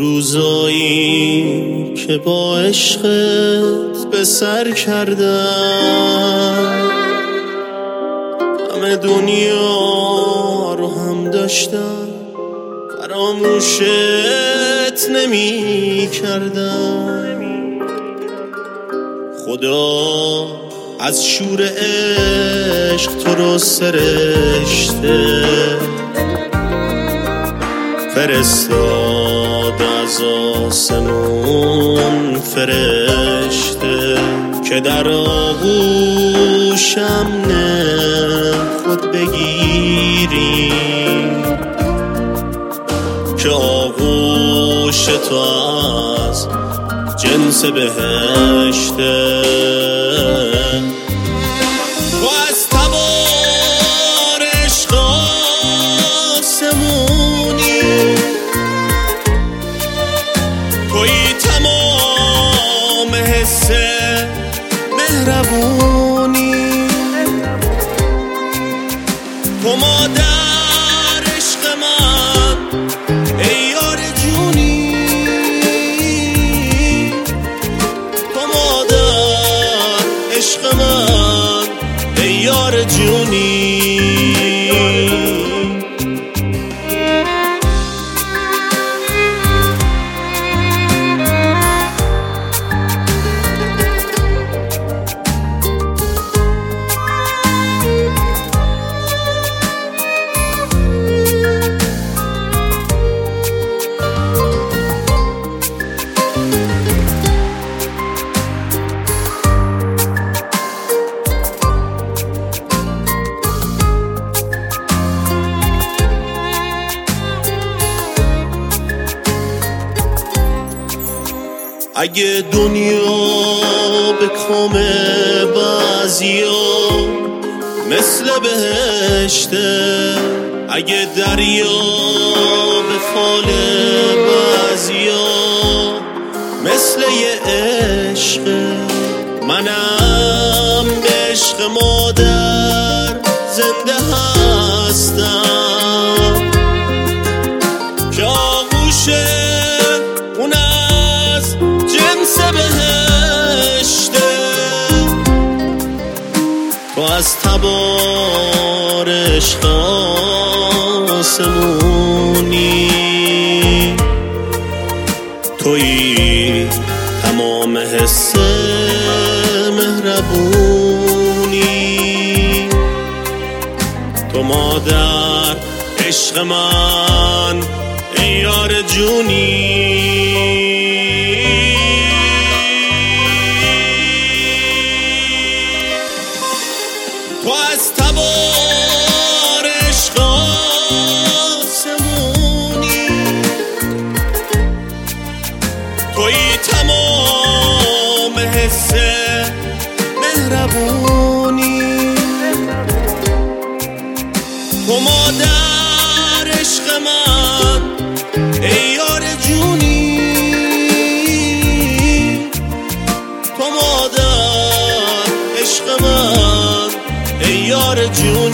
روزایی که با عشقت به سر کردم، همه دنیا رو هم داشتم، فراموشت نمی کردم. خدا از شور عشق تو رو سرشته فرستاد، از آسمون فرشته که در آغوشم نه خود بگیری، که آغوش تو از جنس بهشته. تو از تبار عشق آسمونی، توی تمام حس مهربونی، تو مادر عشق من ای یار جونی، تو مادر عشق من ای یار جونی. اگه دنیا به کام بعضیا مثل بهشته، اگه دریا به فال بعضیا مثل یه عشقه، منم به عشق مادر زنده هستم که آغوشه اون از جنس بهشته. تو از تبار عشق آسمونی، توی تمام حس مهربونی، تو مادر عشق من ای یار جونی. تو از تبار عشق آسمونی، توی تمام حس مهربونی، تو مادر عشق من ای یار جونی، تو مادر عشق من ای یار جونی.